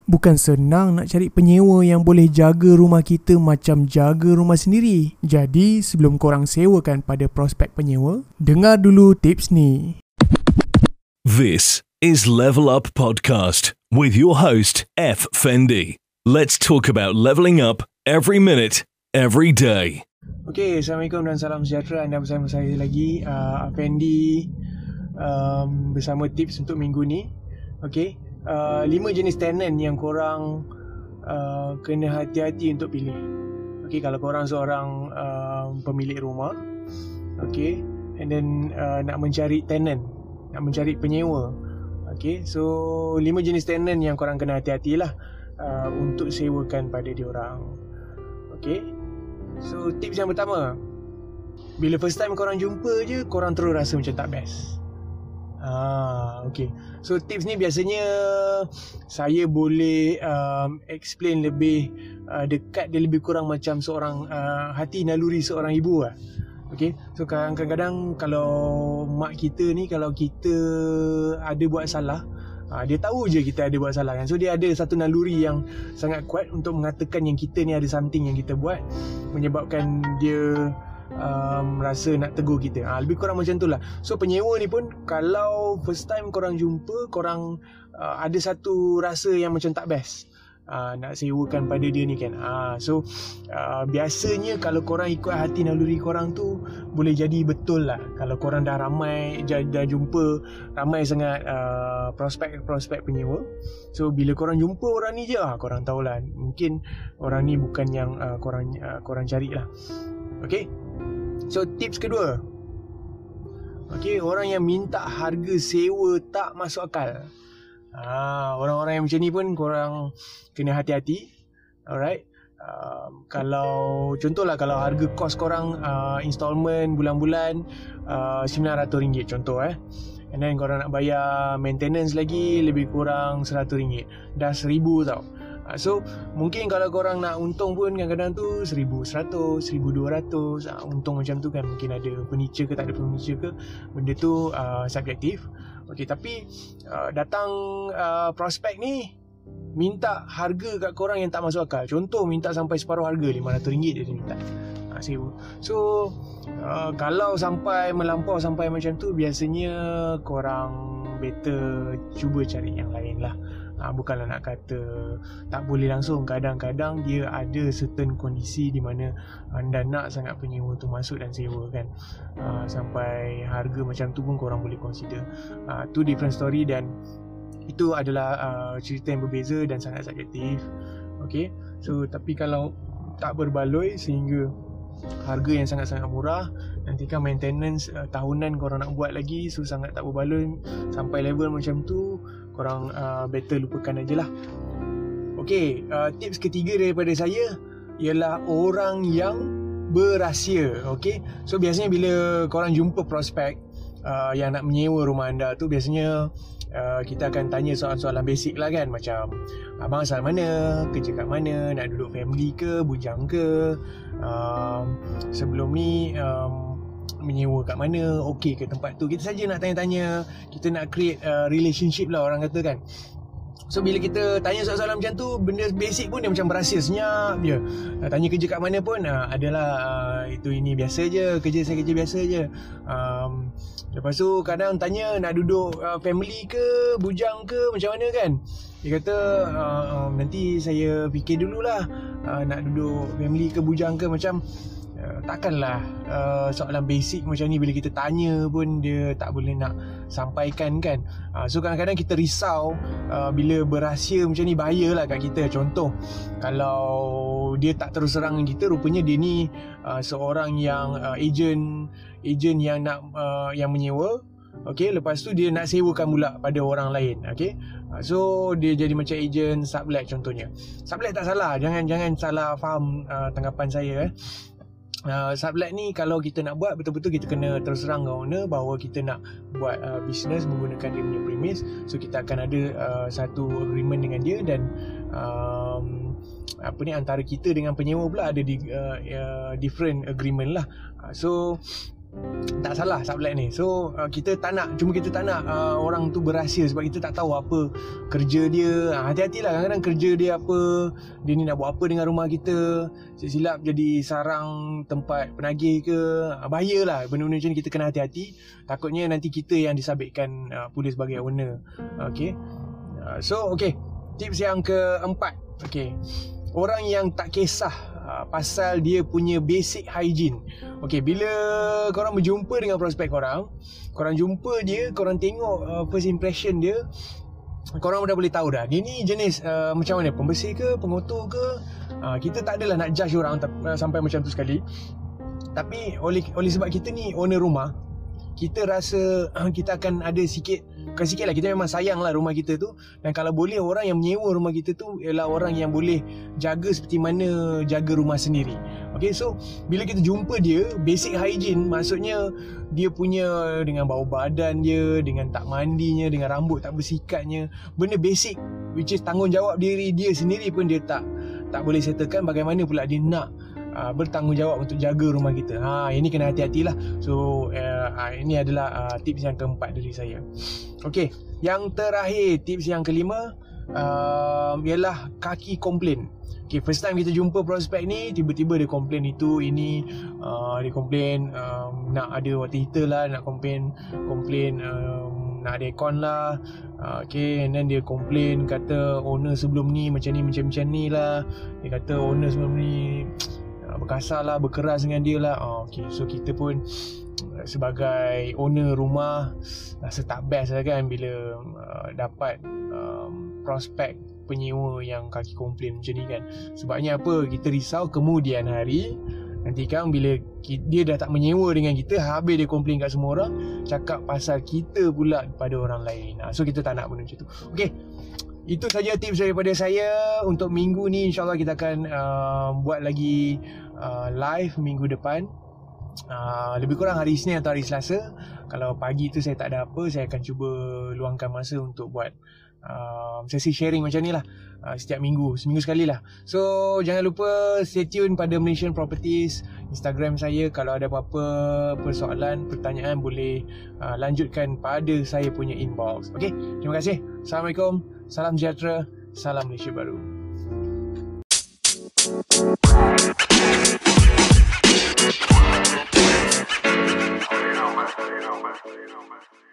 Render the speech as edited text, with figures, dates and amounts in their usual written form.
Bukan senang nak cari penyewa yang boleh jaga rumah kita macam jaga rumah sendiri. Jadi, sebelum korang sewakan pada prospek penyewa, dengar dulu tips ni. This is Level Up Podcast with your host, F. Fendi. Let's talk about leveling up every minute, every day. Okay, Assalamualaikum dan salam sejahtera. Anda bersama saya lagi, Fendi, bersama tips untuk minggu ni. Okay. 5 jenis tenant yang korang kena hati-hati untuk pilih. Okay, kalau korang seorang pemilik rumah, okay, and then nak mencari tenant, nak mencari penyewa. Okay, so 5 jenis tenant yang korang kena hati-hati lah untuk sewakan pada diorang. Okay, so tips yang pertama, bila first time korang jumpa je, korang terus rasa macam tak best. Okay. So tips ni biasanya saya boleh explain lebih dekat, dia lebih kurang macam seorang hati naluri seorang ibu lah. Okay. So kadang-kadang kalau mak kita ni, kalau kita ada buat salah, dia tahu je kita ada buat salah kan. So dia ada satu naluri yang sangat kuat untuk mengatakan yang kita ni ada something yang kita buat, menyebabkan dia rasa nak tegur kita. Lebih kurang macam tu lah. So penyewa ni pun, kalau first time korang jumpa, korang ada satu rasa yang macam tak best nak sewakan pada dia ni kan. So biasanya kalau korang ikut hati naluri korang tu, boleh jadi betul lah. Kalau korang dah ramai, dah jumpa ramai sangat prospek penyewa, so bila korang jumpa orang ni je, korang tahulah mungkin orang ni bukan yang korang cari lah. Okay. So tips kedua, okay, orang yang minta harga sewa tak masuk akal. Orang-orang yang macam ni pun korang kena hati-hati. Alright. Kalau contohlah, kalau harga kos korang installment bulan-bulan RM900 contoh and then korang nak bayar maintenance lagi lebih kurang RM100, dah RM1,000 tau. So mungkin kalau korang nak untung pun kadang-kadang tu RM1,100, RM1,200, untung macam tu kan. Mungkin ada furniture ke tak ada furniture ke, benda tu subjektif. Okay, tapi datang prospek ni minta harga kat korang yang tak masuk akal. Contoh minta sampai separuh harga, RM500 dia minta sewa. So kalau sampai melampau sampai macam tu, biasanya korang better cuba cari yang lain lah. Bukanlah nak kata tak boleh langsung. Kadang-kadang dia ada certain kondisi di mana anda nak sangat penyewa tu masuk dan sewa kan. Sampai harga macam tu pun korang boleh consider. Tu different story, dan itu adalah cerita yang berbeza dan sangat subjektif. Okay. So tapi kalau tak berbaloi sehingga harga yang sangat-sangat murah, nanti kan maintenance tahunan korang nak buat lagi, so sangat tak berbaloi sampai level macam tu, korang better lupakan aje lah. Okay, tips ketiga daripada saya ialah orang yang berrahsia. Okay, so biasanya bila korang jumpa prospek yang nak menyewa rumah anda tu, biasanya kita akan tanya soalan-soalan basic lah kan. Macam abang asal mana, kerja kat mana, nak duduk family ke, bujang ke, sebelum ni menyewa kat mana, okey ke tempat tu. Kita saja nak tanya-tanya, kita nak create relationship lah orang kata kan. So bila kita tanya soalan-soalan macam tu, benda basic pun dia macam berahsia, senyap je. Tanya kerja kat mana pun adalah itu ini biasa je, saya kerja biasa je. Lepas tu kadang tanya nak duduk family ke, bujang ke, macam mana kan. Dia kata nanti saya fikir dululah, nak duduk family ke bujang ke. Macam takkanlah soalan basic macam ni bila kita tanya pun dia tak boleh nak sampaikan kan. So kadang-kadang kita risau bila berahsia macam ni, bahayalah kat kita. Contoh, kalau dia tak terus terang dengan kita, rupanya dia ni seorang yang ejen yang nak yang menyewa. Okay, lepas tu dia nak sewakan pula pada orang lain. Okay, so dia jadi macam ejen sublet contohnya. Sublet tak salah, jangan salah faham tanggapan saya. Sublet ni kalau kita nak buat, betul-betul kita kena terus terang dengan owner bahawa kita nak buat bisnes menggunakan dia punya premise. So kita akan ada satu agreement dengan dia, dan antara kita dengan penyewa pula ada different agreement lah. So tak salah sublet ni. So kita tak nak orang tu berahsia, sebab kita tak tahu apa kerja dia. Hati-hatilah, kadang-kadang kerja dia apa, dia ni nak buat apa dengan rumah kita, silap jadi sarang tempat penagih ke. Bahayalah benda-benda macam ni, kita kena hati-hati. Takutnya nanti kita yang disabitkan pula sebagai owner. Okay. So tips yang keempat, orang yang tak kisah pasal dia punya basic hygiene. Bila korang berjumpa dengan prospek korang jumpa dia, korang tengok first impression dia, korang dah boleh tahu dah dia ni jenis macam mana, pembersih ke, pengotor ke. Kita tak adalah nak judge orang sampai macam tu sekali. Tapi oleh sebab kita ni owner rumah, kita rasa kita akan ada bukan sikit lah, kita memang sayang lah rumah kita tu. Dan kalau boleh, orang yang menyewa rumah kita tu ialah orang yang boleh jaga seperti mana jaga rumah sendiri. So bila kita jumpa dia, basic hygiene maksudnya dia punya dengan bau badan dia, dengan tak mandinya, dengan rambut tak bersikatnya, benda basic which is tanggungjawab diri dia sendiri pun dia tak boleh settlekan. Bagaimana pula dia nak bertanggungjawab untuk jaga rumah kita. Ini kena hati-hatilah. So ini adalah tips yang keempat dari saya. Yang terakhir, tips yang kelima ialah kaki komplain. First time kita jumpa prospek ni, tiba-tiba dia komplain itu ini, dia komplain nak ada water heater lah, nak komplain nak ada aircon lah. And then dia komplain, kata owner sebelum ni macam ni lah. Dia kata owner sebelum ni berkasar lah, berkeras dengan dia lah. So kita pun sebagai owner rumah rasa tak best lah kan, bila dapat prospek penyewa yang kaki komplain macam ni kan. Sebabnya apa? Kita risau kemudian hari nanti kan bila dia dah tak menyewa dengan kita, habis dia komplain kat semua orang, cakap pasal kita pula pada orang lain. So kita tak nak benda macam tu. Itu saja tips daripada saya untuk minggu ni. InsyaAllah kita akan buat lagi live minggu depan, lebih kurang hari Isnin atau hari Selasa. Kalau pagi tu saya tak ada apa, saya akan cuba luangkan masa untuk buat sesi sharing macam ni lah, setiap minggu, seminggu sekali lah. So jangan lupa stay tune pada Malaysian Properties Instagram saya. Kalau ada apa-apa persoalan, pertanyaan, boleh lanjutkan pada saya punya inbox. Terima kasih. Assalamualaikum. Salam sejahtera, salam Malaysia Baru. You know, man.